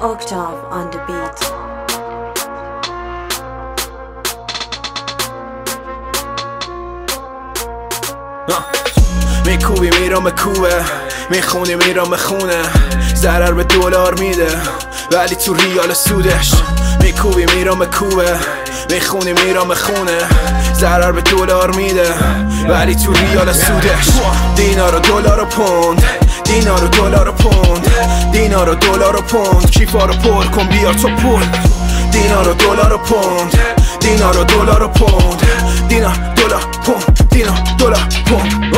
Octave on the beat. میکوبی میرم به کوبه، میخونی میرم به خونه، ضرر به دلار میده ولی تو ریال سودش. میکوبی میرم به کوبه، میخونی میرم به خونه، ضرر به دلار میده ولی تو ریال سودش. دینار و دلار و پوند، دینار و دلار و پوند، دینار و دلار و پوند، کیفا رو پر کن بیار تو پول. دینار و دلار و پوند، دینار و دلار و پوند، دینار دلار پوند، دینار دلار پوند.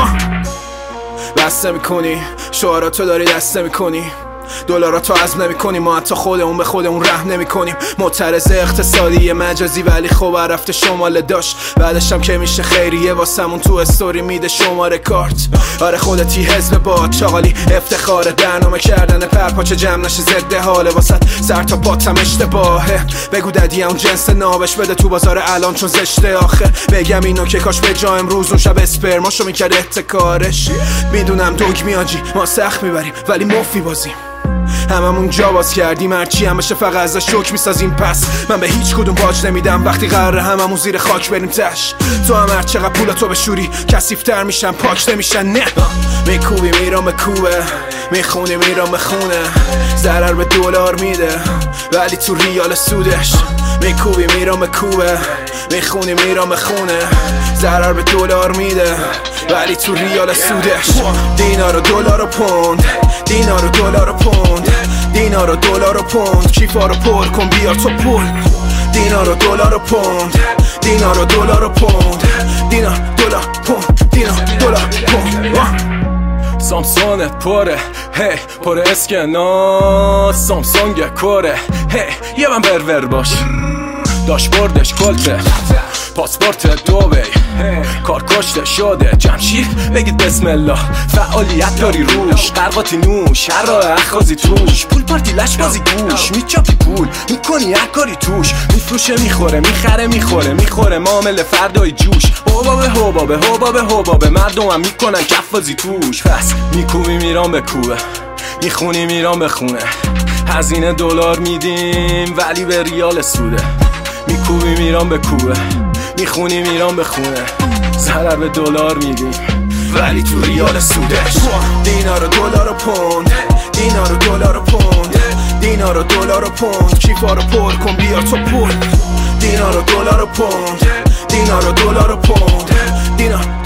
بسته میکنی شعاراتو داری دسته میکنی، دلاراتو عزم نمی کنیم، ما حتی خودمون به خودمون رحم نمی کنیم. معترض اقتصادی مجازی ولی خب رفته شمال داشت، بعدش هم که میشه خیریه واسمون تو استوری میده شماره کارت. آره خودتی حزب باد چاقالی افتخار برنامه کردن پرپاچه جمع نشه ضد حاله واسه سر تا پاتم اشتباهه. بگو ددی اون جنس نابش بده تو بازار الان چون زشته آخه. بگم اینو که کاش به جا امروز اون شب اسپرماشو میکرد احتکارش. میدونم دوگ میاجی ما سخت میبریم ولی مفی بازیم، هممون جا باز کردیم هرچی هم بشه فقط ازش شوک میسازیم. پس من به هیچ کدوم باج نمیدم وقتی قراره هممون زیر خاک بریم تش. تو هم هر چقدر پولاتو بشوری کثیف‌تر میشن پاک نمیشن. نه میکوبی میرم به کوبه، میخونی میرم به خونه، ضرر به دلار میده ولی تو ریال سودش. میکوبی میرم به کوبه، میخونی میرم به خونه، ضرر به دلار میده ولی تو ریال سودش. دینار و دلار و پوند، دینار و دلار و پوند، دینار و دلار و پوند، کیفا رو پر کن بیار تو پول. دینار و دلار و پوند، دینار و دلار و پوند، دینار دلار پوند، دینار دلار پوند. سامسونت پره هی پر اسکناس، سامسونگ کره هی یه من برور باش. داشبوردش کلته پاسپورت دوبی، کار کشته شده جمشید بگید بسم الله. فعالیت داری روش قرقاتی نوش، هر راه اخازی توش، پول پارتی لش بازی گوش، میچاپی پول میکنی هر کاری توش، میفروشه میخوره میخره میخوره معامله فردای جوش. حبابه حبابه حبابه حبابه مردم هم میکنن کف بازی توش. پس میکوبی میرم به کوبه، میخونی میرم به خونه، هزینه دلار میدیم ولی به ریال سوده. میکوبی میرم به کوبه، میخونی میرم به خونه، ضرر به دلار میدیم ولی تو ریال سودش. دینار و دلار و پوند، دینار و دلار و پوند، دینار و دلار و پوند، کیفا رو پر کن بیار تو پول. دینار و دلار و پوند، دینار و دلار و پوند، دینار